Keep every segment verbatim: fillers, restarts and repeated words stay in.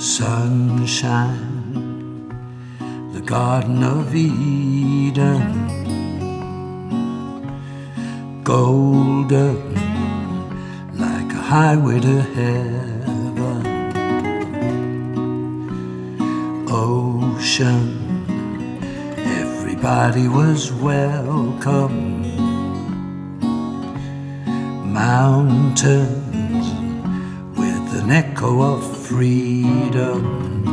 Sunshine, the Garden of Eden, golden like a highway to heaven. Ocean, everybody was welcome. Mountains with an echo of freedom.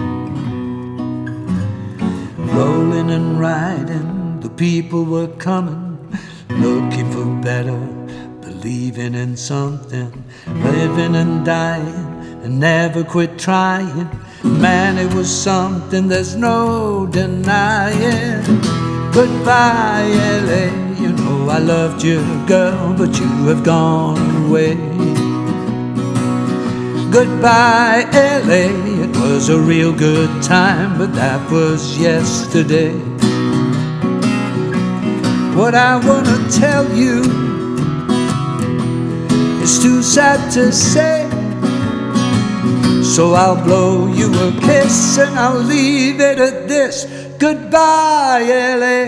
Rolling and riding, the people were coming, looking for better, believing in something, living and dying, and never quit trying. Man, it was something there's no denying. Goodbye, L A, you know I loved you, girl, but you have gone away. Goodbye, L A, it was a real good time, but that was yesterday. What I wanna tell you is too sad to say, so I'll blow you a kiss and I'll leave it at this. Goodbye, L A.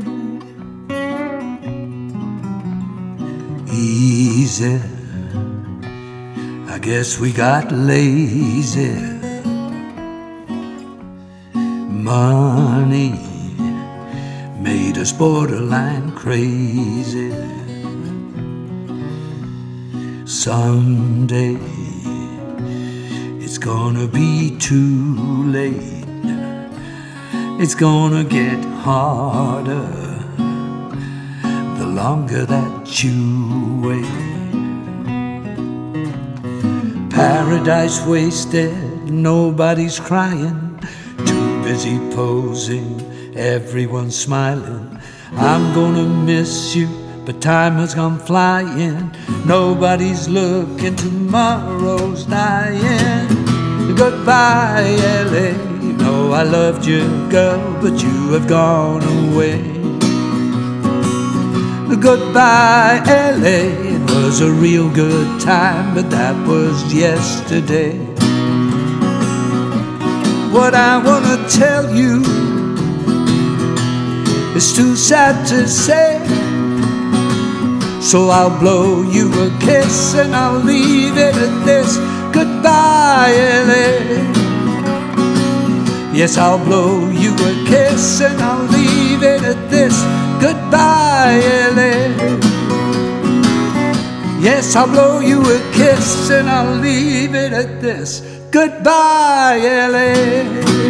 Easy, I guess we got lazy. Money made us borderline crazy. Someday it's gonna be too late. It's gonna get harder the longer that you wait. Paradise wasted, nobody's crying, too busy posing, everyone's smiling. I'm gonna miss you, but time has gone flying. Nobody's looking, tomorrow's dying. Goodbye, L A, you know I loved you, girl, but you have gone away. Goodbye, L A, it was a real good time, but that was yesterday. What I wanna tell you is too sad to say, so I'll blow you a kiss and I'll leave it at this. Goodbye, L A. Yes, I'll blow you a kiss and I'll leave it at this. Goodbye, L A. Yes, I'll blow you a kiss and I'll leave it at this. Goodbye, L A.